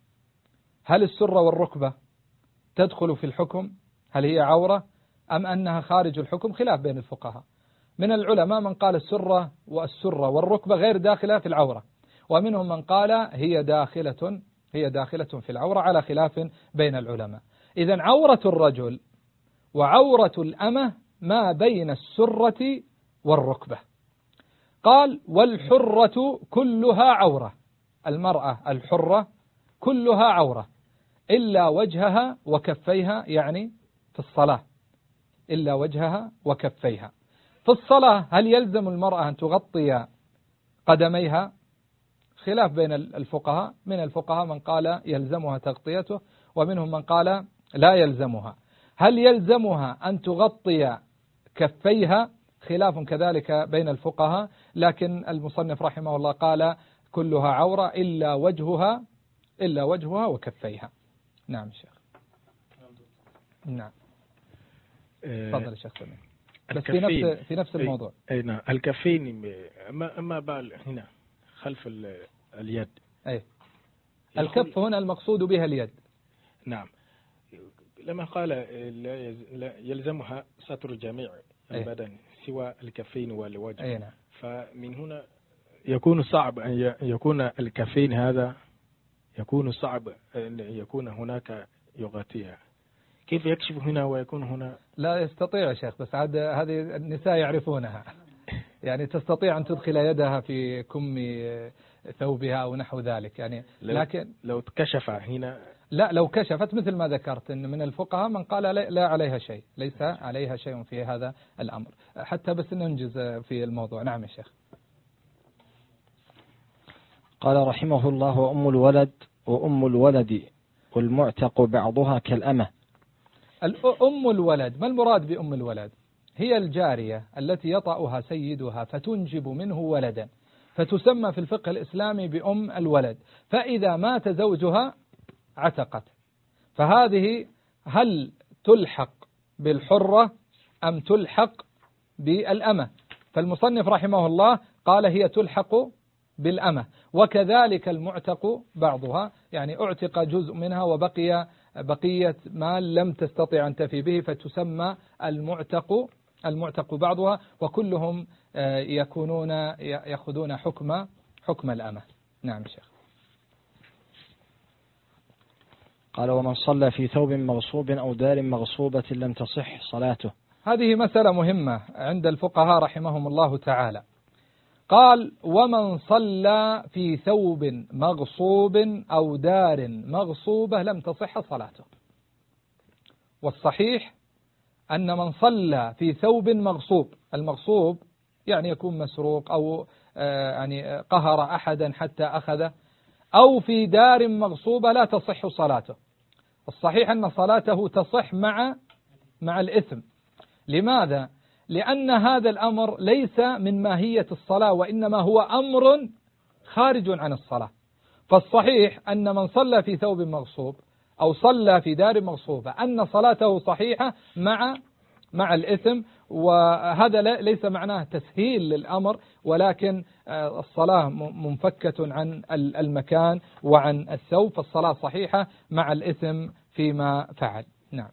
هل السرة والركبة تدخل في الحكم؟ هل هي عورة أم أنها خارج الحكم؟ خلاف بين الفقهاء. من العلماء من قال السرة والسرة والركبة غير داخلة في العورة، ومنهم من قال هي داخلة هي داخلة في العورة على خلاف بين العلماء. إذن عورة الرجل وعورة الأمة ما بين السرة والركبة. قال والحرة كلها عورة، المرأة الحرة كلها عورة إلا وجهها وكفيها، يعني في الصلاة إلا وجهها وكفيها. في الصلاة هل يلزم المرأة أن تغطي قدميها؟ خلاف بين الفقهاء، من الفقهاء من قال يلزمها تغطيته ومنهم من قال لا يلزمها. هل يلزمها أن تغطي كفيها؟ خلاف كذلك بين الفقهاء، لكن المصنف رحمه الله قال كلها عورة إلا وجهها إلا وجهها وكفيها. نعم شيخ. نعم تفضل يا شيخ سمير. بس في نفس في نفس الموضوع. أي نعم. الكفين ما ما بال هنا خلف اليد. أي الكف هنا المقصود بها اليد. نعم. لما قال لا يلزمها ستر جميع البدن سوى الكفين والوجه. أي نعم. فمن هنا يكون صعب أن يكون الكفين هذا يكون صعب أن يكون هناك يغطيها. كيف يكشف هنا ويكون هنا؟ لا يستطيع يا شيخ، بس عاد هذه النساء يعرفونها. يعني تستطيع أن تدخل يدها في كم ثوبها أو نحو ذلك يعني. لكن لو كشف هنا، لا لو كشفت مثل ما ذكرت إن من الفقهاء من قال لا عليها شيء، ليس عليها شيء في هذا الأمر. حتى بس ننجز في الموضوع. نعم يا شيخ. قال رحمه الله وأم الولد وأم الولد والمعتق بعضها كالأمة. أم الولد، ما المراد بأم الولد؟ هي الجارية التي يطأها سيدها فتنجب منه ولدا، فتسمى في الفقه الإسلامي بأم الولد. فإذا مات زوجها عتقت. فهذه هل تلحق بالحرة أم تلحق بالأمة؟ فالمصنف رحمه الله قال هي تلحق بالأمة، وكذلك المعتق بعضها، يعني اعتق جزء منها وبقي بقية مال لم تستطع أن تفي به فتسمى المعتق المعتق بعضها، وكلهم يكونون يأخذون حكم حكم الأمة. نعم شيخ. قال ومن صلى في ثوب مغصوب أو دار مغصوبة لم تصح صلاته. هذه مسألة مهمة عند الفقهاء رحمهم الله تعالى. قال ومن صلى في ثوب مغصوب أو دار مغصوبة لم تصح صلاته. والصحيح أن من صلى في ثوب مغصوب، المغصوب يعني يكون مسروق أو يعني قهر أحدا حتى أخذه، أو في دار مغصوبة لا تصح صلاته. الصحيح أن صلاته تصح مع مع الإثم. لماذا؟ لأن هذا الأمر ليس من ماهية الصلاة، وإنما هو أمر خارج عن الصلاة. فالصحيح أن من صلى في ثوب مغصوب أو صلى في دار مغصوبة أن صلاته صحيحة مع مع الإثم. وهذا ليس معناه تسهيل للأمر، ولكن الصلاة منفكة عن المكان وعن الثوب، فالصلاة صحيحة مع الإثم فيما فعل. نعم.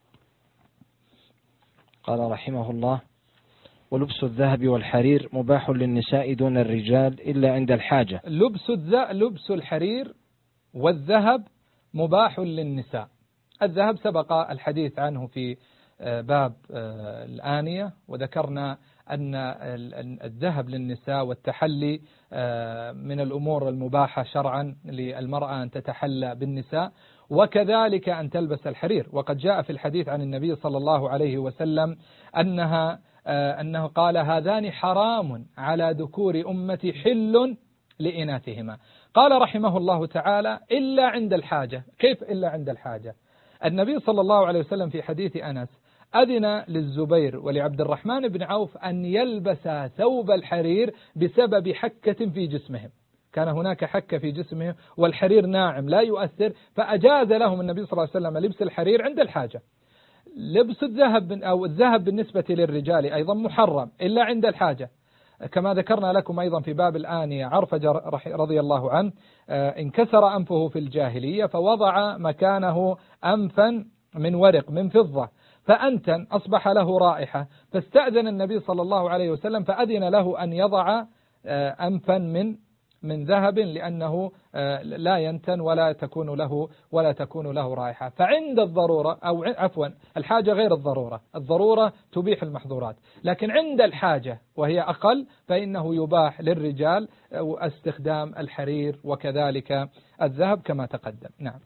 قال رحمه الله: ولبس الذهب والحرير مباح للنساء دون الرجال إلا عند الحاجة. لبس لبس الحرير والذهب مباح للنساء. الذهب سبق الحديث عنه في باب الآنية، وذكرنا أن الذهب للنساء والتحلي من الأمور المباحة شرعا للمرأة أن تتحلى بالنساء، وكذلك أن تلبس الحرير. وقد جاء في الحديث عن النبي صلى الله عليه وسلم أنها أنه قال: هذان حرام على ذكور أمتي حل لإناثهما. قال رحمه الله تعالى: إلا عند الحاجة. كيف إلا عند الحاجة؟ النبي صلى الله عليه وسلم في حديث أنس أذن للزبير ولعبد الرحمن بن عوف أن يلبسا ثوب الحرير بسبب حكة في جسمهم، كان هناك حكة في جسمهم والحرير ناعم لا يؤثر، فأجاز لهم النبي صلى الله عليه وسلم لبس الحرير عند الحاجة. لبس الذهب أو الذهب بالنسبة للرجال أيضا محرم إلا عند الحاجة، كما ذكرنا لكم أيضا في باب الآنية. عرفجة رضي الله عنه انكسر أنفه في الجاهلية فوضع مكانه أنفا من ورق من فضة، فأنتن أصبح له رائحة، فاستأذن النبي صلى الله عليه وسلم فأذن له أن يضع أنفا من من ذهب، لأنه لا ينتن ولا تكون له ولا تكون له رائحة. فعند الضرورة أو عفوا الحاجة غير الضرورة، الضرورة تبيح المحظورات، لكن عند الحاجة وهي أقل فإنه يباح للرجال استخدام الحرير وكذلك الذهب كما تقدم. نعم.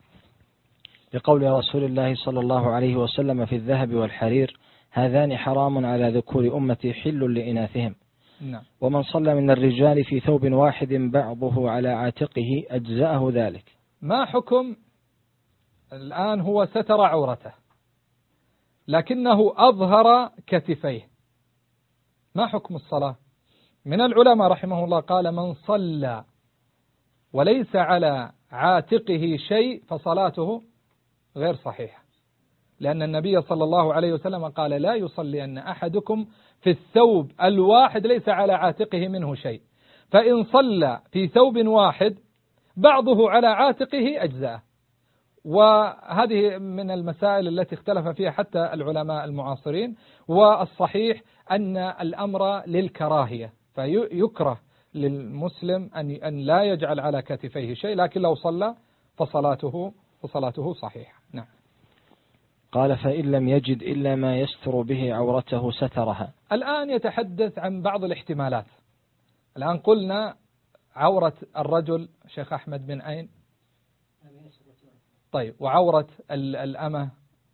لقول رسول الله صلى الله عليه وسلم في الذهب والحرير: هذان حرام على ذكور أمتي حل لإناثهم. نعم. ومن صلى من الرجال في ثوب واحد بعضه على عاتقه أجزأه ذلك. ما حكم الآن؟ هو ستر عورته لكنه أظهر كتفيه، ما حكم الصلاة؟ من العلماء رحمه الله قال: من صلى وليس على عاتقه شيء فصلاته غير صحيحة، لأن النبي صلى الله عليه وسلم قال: لا يصلي أن أحدكم في الثوب الواحد ليس على عاتقه منه شيء، فإن صلى في ثوب واحد بعضه على عاتقه أجزاء. وهذه من المسائل التي اختلف فيها حتى العلماء المعاصرين، والصحيح أن الأمر للكراهية، فيكره للمسلم أن لا يجعل على كتفيه شيء، لكن لو صلى فصلاته فصلاته صحيحة. نعم. قال: فإن لم يجد إلا ما يستر به عورته سترها. الآن يتحدث عن بعض الاحتمالات. الآن قلنا عورة الرجل شيخ أحمد من أين؟ طيب، وعورة الأمة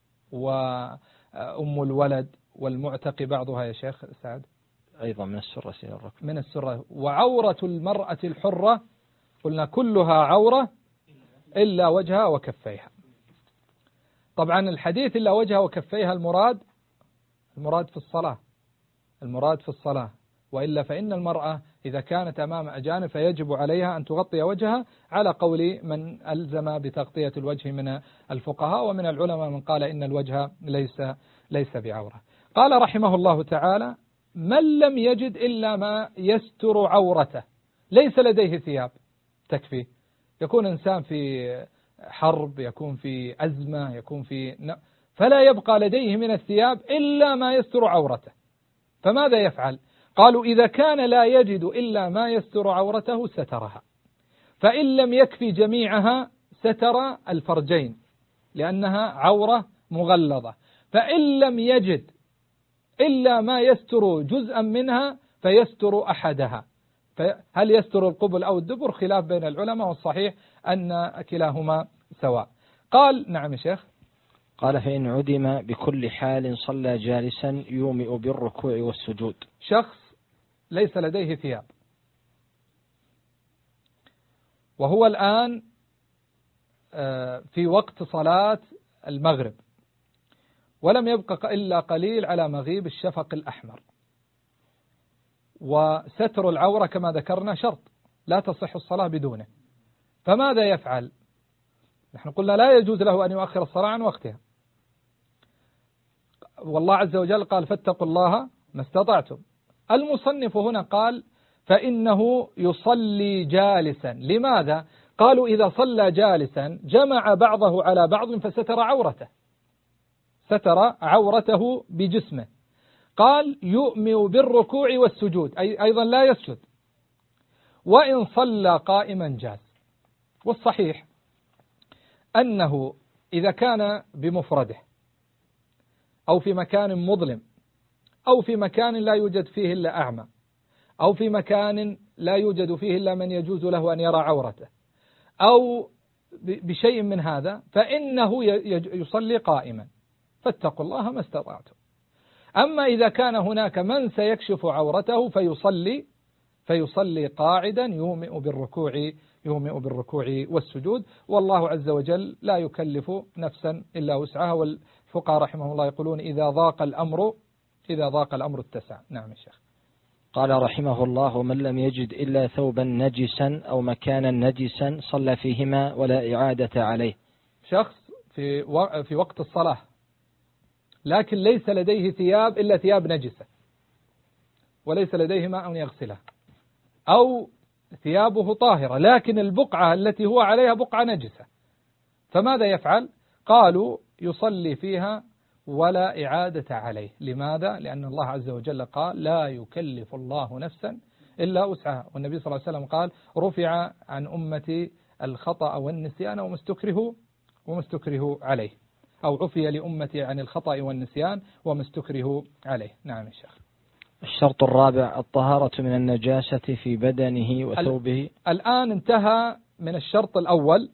وأم الولد والمعتق بعضها يا شيخ سعد أيضا من السرة إلى الركبة. من السرة. وعورة المرأة الحرة قلنا كلها عورة إلا وجهها وكفيها. طبعا الحديث إلا وجهها وكفيها المراد المراد في الصلاة المراد في الصلاة وإلا فإن المرأة إذا كانت أمام أجانب فيجب عليها أن تغطي وجهها، على قول من ألزم بتغطية الوجه من الفقهاء، ومن العلماء من قال إن الوجه ليس ليس بعورة. قال رحمه الله تعالى: من لم يجد إلا ما يستر عورته، ليس لديه ثياب تكفي، يكون إنسان في حرب، يكون في أزمة، يكون في فلا يبقى لديه من الثياب إلا ما يستر عورته، فماذا يفعل؟ قالوا: إذا كان لا يجد إلا ما يستر عورته سترها، فإن لم يكفي جميعها ستر الفرجين لأنها عورة مغلظة، فإن لم يجد إلا ما يستر جزءا منها فيستر أحدها. هل يستر القبل أو الدبر؟ خلاف بين العلماء، والصحيح أن كلاهما سواء. قال: نعم يا شيخ. قال: فإن عدم بكل حال صلى جالسا يومئ بالركوع والسجود. شخص ليس لديه ثياب وهو الآن في وقت صلاة المغرب ولم يبقى إلا قليل على مغيب الشفق الأحمر، وستر العورة كما ذكرنا شرط لا تصح الصلاة بدونه، فماذا يفعل؟ نحن قلنا لا يجوز له أن يؤخر الصلاة عن وقتها. والله عز وجل قال فاتقوا الله ما استطعتم. المصنف هنا قال فإنه يصلي جالسا. لماذا؟ قالوا إذا صلى جالسا جمع بعضه على بعض فستر عورته، ستر عورته بجسمه. قال يؤمئ بالركوع والسجود، أي أيضا لا يسجد. وإن صلى قائما جاز. والصحيح أنه إذا كان بمفرده أو في مكان مظلم أو في مكان لا يوجد فيه إلا أعمى أو في مكان لا يوجد فيه إلا من يجوز له أن يرى عورته أو بشيء من هذا، فإنه يصلي قائما، فاتقوا الله ما استطعتم. أما إذا كان هناك من سيكشف عورته فيصلي فيصلي قاعدا يومئ بالركوع يومئ بالركوع والسجود. والله عز وجل لا يكلف نفسا إلا وسعها، والفقهاء رحمهم الله يقولون إذا ضاق الأمر إذا ضاق الأمر اتسع. نعم يا شيخ. قال رحمه الله ومن لم يجد إلا ثوبا نجسا أو مكانا نجسا صلى فيهما ولا إعادة عليه. شخص في في وقت الصلاة لكن ليس لديه ثياب إلا ثياب نجسة وليس لديه ماء يغسلها، أو ثيابه طاهرة لكن البقعة التي هو عليها بقعة نجسة، فماذا يفعل؟ قالوا يصلي فيها ولا إعادة عليه. لماذا؟ لأن الله عز وجل قال لا يكلف الله نفسا إلا وسعها، والنبي صلى الله عليه وسلم قال رفع عن أمتي الخطأ والنسيان وما استكرهوا وما استكرهوا عليه، أو عفي لأمتي عن الخطأ والنسيان وما استكرهوا عليه. نعم يا شيخ. الشرط الرابع الطهارة من النجاسة في بدنه وثوبه. الآن انتهى من الشرط الأول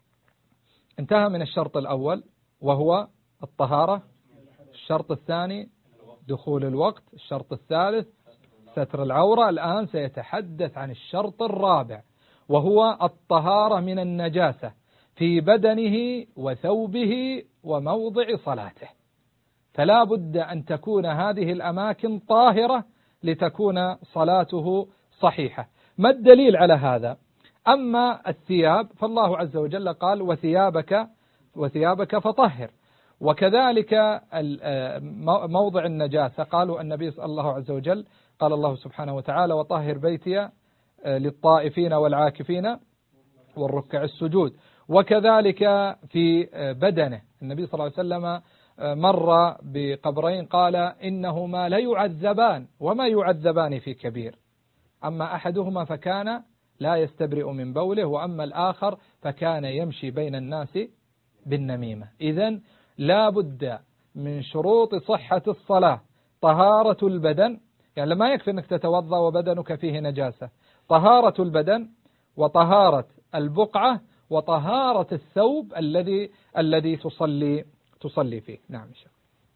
انتهى من الشرط الأول وهو الطهارة. الشرط الثاني دخول الوقت. الشرط الثالث ستر العورة. الآن سيتحدث عن الشرط الرابع وهو الطهارة من النجاسة في بدنه وثوبه وموضع صلاته. فلا بد أن تكون هذه الأماكن طاهرة لتكون صلاته صحيحة. ما الدليل على هذا؟ أما الثياب فالله عز وجل قال وثيابك وثيابك فطهر، وكذلك موضع النجاسة قالوا النبي صلى الله عليه وجل قال الله سبحانه وتعالى وطهر بيتي للطائفين والعاكفين والركع السجود. وكذلك في بدنه النبي صلى الله عليه وسلم مر بقبرين قال إنهما لا يعذبان وما يعذبان في كبير، أما أحدهما فكان لا يستبرئ من بوله وأما الآخر فكان يمشي بين الناس بالنميمة. إذن لا بد من شروط صحة الصلاة طهارة البدن، يعني ما يكفي أنك تتوضأ وبدنك فيه نجاسة، طهارة البدن وطهارة البقعة وطهارة الثوب الذي الذي تصلي تصلي فيه. نعم شيخ.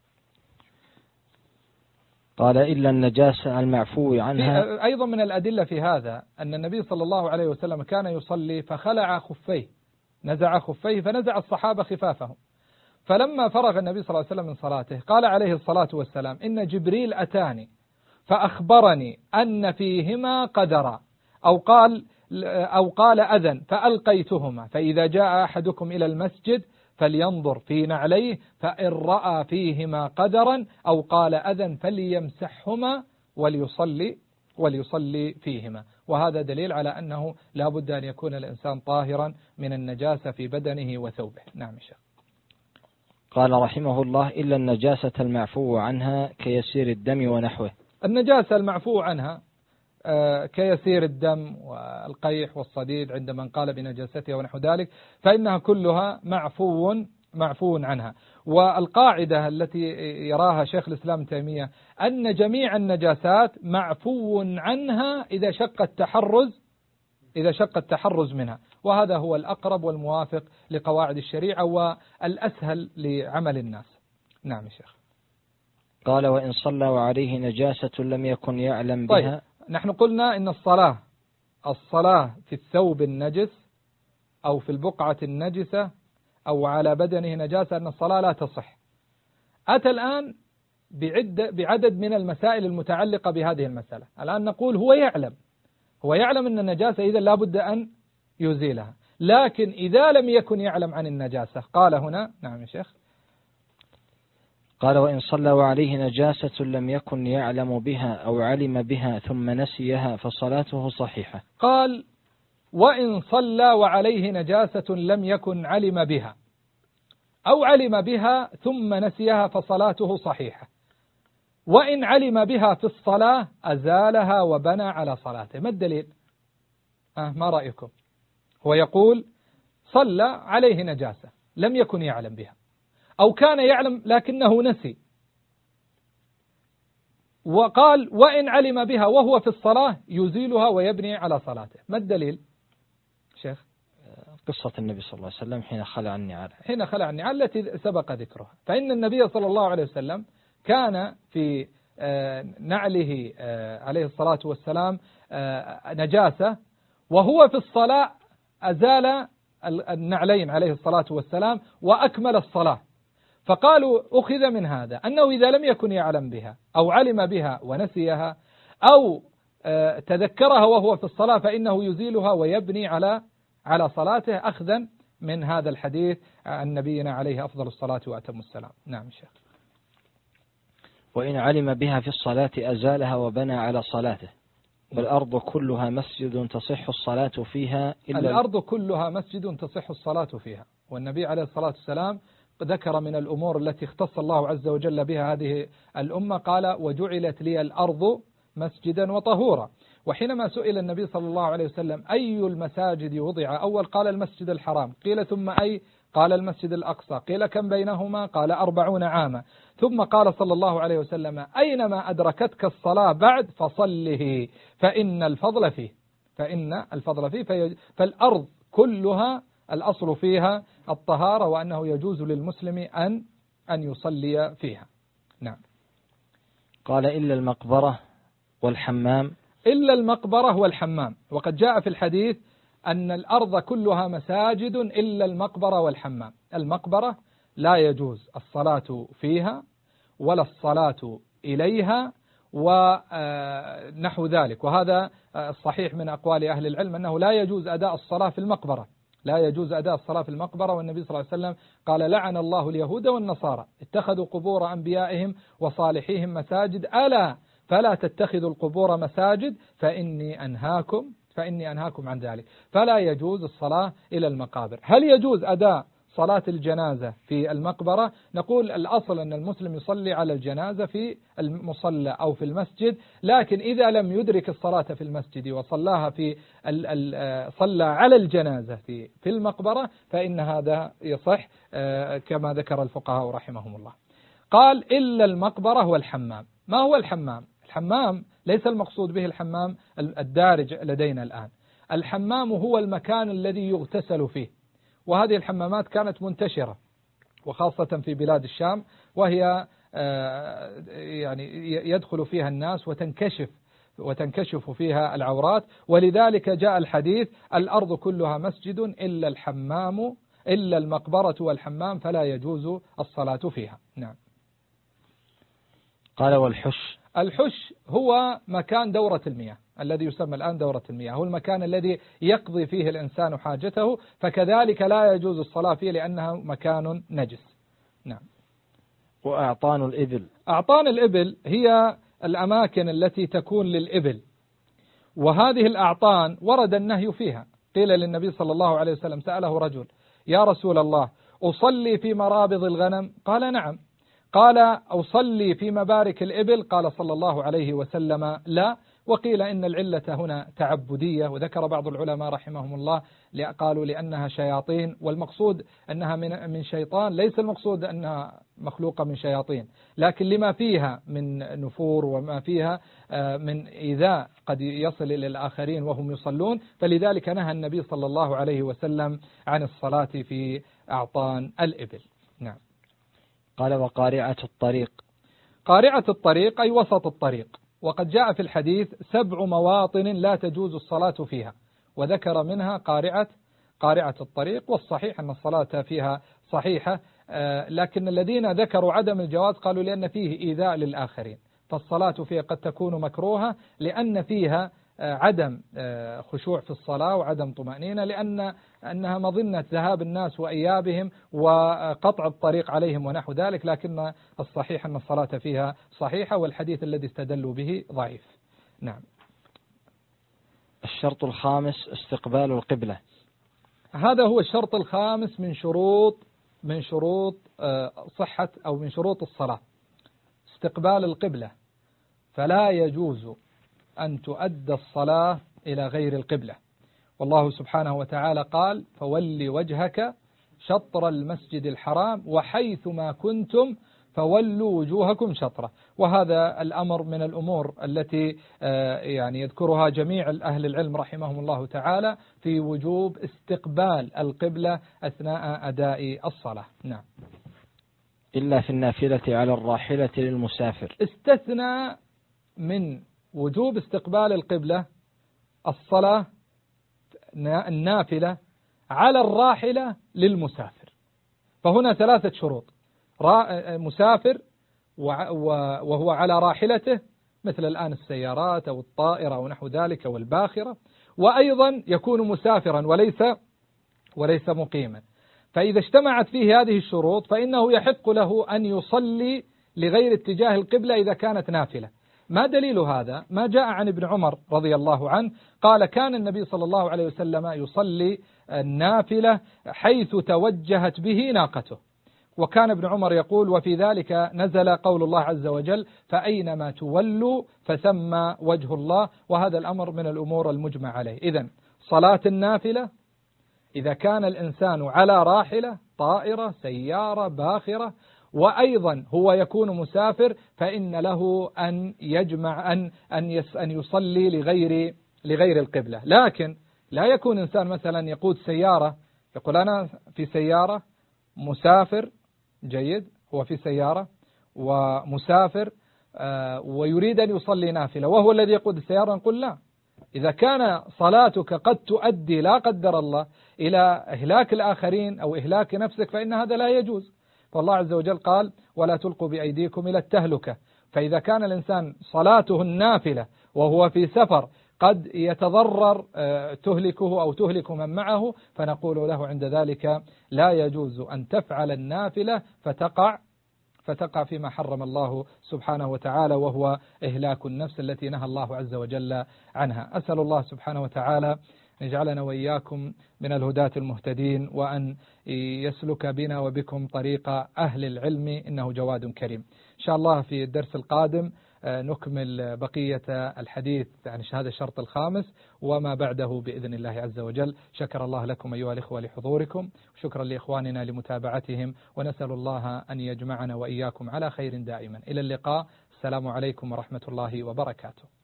قال إلا النجاسة المعفو عنها. أيضا من الأدلة في هذا أن النبي صلى الله عليه وسلم كان يصلي فخلع خفيه، نزع خفيه فنزع الصحابة خفافهم، فلما فرغ النبي صلى الله عليه وسلم من صلاته قال عليه الصلاة والسلام إن جبريل أتاني فأخبرني أن فيهما قدرا، أو قال أو قال أذن فألقيتهما، فإذا جاء أحدكم إلى المسجد فلينظر في نعليه فإن رأى فيهما قدرا أو قال أذن فليمسحهما وليصلي وليصلي فيهما. وهذا دليل على أنه لا بد أن يكون الإنسان طاهرا من النجاسة في بدنه وثوبه. نعم شيخ. قال رحمه الله إلا النجاسة المعفو عنها كيسير الدم ونحوه. النجاسة المعفو عنها كيسير الدم والقيح والصديد عند من قال بنجاستها ونحو ذلك فإنها كلها معفو معفو عنها. والقاعدة التي يراها شيخ الإسلام ابن تيمية أن جميع النجاسات معفو عنها إذا شق التحرز إذا شق التحرز منها، وهذا هو الأقرب والموافق لقواعد الشريعة والأسهل لعمل الناس. نعم يا شيخ. قال وإن صلى وعليه نجاسة لم يكن يعلم بها. طيب نحن قلنا إن الصلاة الصلاة في الثوب النجس أو في البقعة النجسة أو على بدنه نجاسة أن الصلاة لا تصح. أتى الآن بعد بعدد من المسائل المتعلقة بهذه المسألة. الآن نقول هو يعلم هو يعلم أن النجاسة إذا لا بد أن يزيلها، لكن إذا لم يكن يعلم عن النجاسة قال هنا. نعم يا شيخ. قال وإن صلى وعليه نجاسة لم يكن يعلم بها أو علم بها ثم نسيها فصلاته صحيحة. قال وإن صلى وعليه نجاسة لم يكن علم بها أو علم بها ثم نسيها فصلاته صحيحة. وإن علم بها في الصلاة أزالها وبنى على صلاته. ما الدليل؟ آه ما رأيكم؟ هو يقول صلى عليه نجاسة لم يكن يعلم بها أو كان يعلم لكنه نسي، وقال وإن علم بها وهو في الصلاة يزيلها ويبني على صلاته. ما الدليل شيخ؟ قصة النبي صلى الله عليه وسلم حين خلع النعال حين خلع النعال التي سبق ذكرها. فإن النبي صلى الله عليه وسلم كان في نعله عليه الصلاة والسلام نجاسة، وهو في الصلاة أزال النعلين عليه الصلاة والسلام وأكمل الصلاة. فقالوا أخذ من هذا أنه إذا لم يكن يعلم بها أو علم بها ونسيها أو تذكرها وهو في الصلاة فإنه يزيلها ويبني على على صلاته أخذا من هذا الحديث عن نبينا عليه أفضل الصلاة وأتم السلام. نعم شيخ. وإن علم بها في الصلاة أزالها وبنى على صلاته. والأرض كلها مسجد تصح الصلاة فيها إلا الأرض كلها مسجد تصح الصلاة فيها. والنبي عليه الصلاة والسلام ذكر من الأمور التي اختص الله عز وجل بها هذه الأمة قال وجعلت لي الأرض مسجدا وطهورا. وحينما سئل النبي صلى الله عليه وسلم أي المساجد وضع أول قال المسجد الحرام، قيل ثم أي؟ قال المسجد الأقصى، قيل كم بينهما؟ قال أربعون عاما. ثم قال صلى الله عليه وسلم أينما أدركتك الصلاة بعد فصله فإن الفضل فيه فإن الفضل فيه في فالأرض كلها الأصل فيها الطهارة وأنه يجوز للمسلم أن أن يصلي فيها. نعم. قال إلا المقبرة والحمام إلا المقبرة والحمام. وقد جاء في الحديث أن الأرض كلها مساجد إلا المقبرة والحمام. المقبرة لا يجوز الصلاة فيها ولا الصلاة إليها ونحو ذلك. وهذا الصحيح من أقوال أهل العلم أنه لا يجوز أداء الصلاة في المقبرة لا يجوز أداء الصلاة في المقبرة. والنبي صلى الله عليه وسلم قال لعن الله اليهود والنصارى اتخذوا قبور أنبيائهم وصالحيهم مساجد ألا فلا تتخذوا القبور مساجد فإني أنهاكم فإني أنهاكم عن ذلك. فلا يجوز الصلاة إلى المقابر. هل يجوز أداء صلاة الجنازة في المقبرة؟ نقول الأصل أن المسلم يصلي على الجنازة في المصلى أو في المسجد، لكن إذا لم يدرك الصلاة في المسجد وصلاها في صلى على الجنازة في في المقبرة فإن هذا يصح كما ذكر الفقهاء رحمهم الله. قال إلا المقبرة والحمام. ما هو الحمام؟ الحمام ليس المقصود به الحمام الدارج لدينا الآن. الحمام هو المكان الذي يغتسل فيه، وهذه الحمامات كانت منتشرة وخاصة في بلاد الشام، وهي يعني يدخل فيها الناس وتنكشف وتنكشف فيها العورات. ولذلك جاء الحديث الأرض كلها مسجد إلا الحمام إلا المقبرة والحمام فلا يجوز الصلاة فيها. نعم. قال والحش. الحش هو مكان دورة المياه الذي يسمى الآن دورة المياه، هو المكان الذي يقضي فيه الإنسان حاجته، فكذلك لا يجوز الصلاة فيه لأنها مكان نجس. نعم. وأعطان الإبل. أعطان الإبل هي الأماكن التي تكون للإبل، وهذه الأعطان ورد النهي فيها. قيل للنبي صلى الله عليه وسلم سأله رجل يا رسول الله أصلي في مرابض الغنم؟ قال نعم. قال أصلي في مبارك الإبل؟ قال صلى الله عليه وسلم لا. وقيل إن العلة هنا تعبدية، وذكر بعض العلماء رحمهم الله قالوا لأنها شياطين، والمقصود أنها من من شيطان، ليس المقصود أنها مخلوقة من شياطين، لكن لما فيها من نفور وما فيها من إيذاء قد يصل إلى الآخرين وهم يصلون، فلذلك نهى النبي صلى الله عليه وسلم عن الصلاة في أعطان الإبل. نعم. قال وقارعة الطريق. قارعة الطريق أي وسط الطريق. وقد جاء في الحديث سبع مواطن لا تجوز الصلاة فيها، وذكر منها قارعة قارعة الطريق، والصحيح أن الصلاة فيها صحيحة، لكن الذين ذكروا عدم الجواز قالوا لأن فيه إيذاء للآخرين، فالصلاة فيها قد تكون مكروهة لأن فيها عدم خشوع في الصلاة وعدم طمأنينة، لأن أنها مظنة ذهاب الناس وإيابهم وقطع الطريق عليهم ونحو ذلك، لكن الصحيح أن الصلاة فيها صحيحة، والحديث الذي استدلوا به ضعيف. نعم. الشرط الخامس استقبال القبلة. هذا هو الشرط الخامس من شروط من شروط صحة أو من شروط الصلاة، استقبال القبلة. فلا يجوز أن تؤدى الصلاة إلى غير القبلة، والله سبحانه وتعالى قال: فول وجهك شطر المسجد الحرام وحيث ما كنتم فولوا وجوهكم شطرة. وهذا الأمر من الأمور التي يعني يذكرها جميع أهل العلم رحمهم الله تعالى في وجوب استقبال القبلة أثناء أداء الصلاة. نعم. إلا في النافلة على الراحلة للمسافر. استثنى من وجوب استقبال القبلة الصلاة النافلة على الراحلة للمسافر، فهنا ثلاثة شروط: مسافر وهو على راحلته مثل الآن السيارات أو الطائرة أو نحو ذلك والباخرة، وأيضا يكون مسافرا وليس وليس مقيما. فإذا اجتمعت فيه هذه الشروط فإنه يحق له أن يصلي لغير اتجاه القبلة إذا كانت نافلة. ما دليل هذا؟ ما جاء عن ابن عمر رضي الله عنه قال: كان النبي صلى الله عليه وسلم يصلي النافلة حيث توجهت به ناقته. وكان ابن عمر يقول: وفي ذلك نزل قول الله عز وجل: فأينما تولوا فثم وجه الله. وهذا الأمر من الأمور المجمع عليه. إذن صلاة النافلة إذا كان الإنسان على راحلة، طائرة، سيارة، باخرة، وأيضا هو يكون مسافر، فإن له أن يجمع أن أن أن يصلي لغير لغير القبلة. لكن لا يكون إنسان مثلا يقود سيارة يقول: أنا في سيارة مسافر، جيد، هو في سيارة ومسافر ويريد أن يصلي نافلة وهو الذي يقود السيارة، نقول لا. إذا كان صلاتك قد تؤدي لا قدر الله إلى إهلاك الآخرين أو إهلاك نفسك فإن هذا لا يجوز. فالله عز وجل قال: ولا تلقوا بأيديكم إلى التهلكة. فإذا كان الإنسان صلاته النافلة وهو في سفر قد يتضرر تهلكه أو تهلك من معه، فنقول له عند ذلك: لا يجوز أن تفعل النافلة فتقع فتقع فيما حرم الله سبحانه وتعالى، وهو إهلاك النفس التي نهى الله عز وجل عنها. أسأل الله سبحانه وتعالى أن يجعلنا وإياكم من الهداة المهتدين، وأن يسلك بنا وبكم طريق أهل العلم، إنه جواد كريم. إن شاء الله في الدرس القادم نكمل بقية الحديث عن هذا الشرط الخامس وما بعده بإذن الله عز وجل. شكر الله لكم أيها الإخوة لحضوركم، وشكرا لإخواننا لمتابعتهم، ونسأل الله أن يجمعنا وإياكم على خير دائما. إلى اللقاء. السلام عليكم ورحمة الله وبركاته.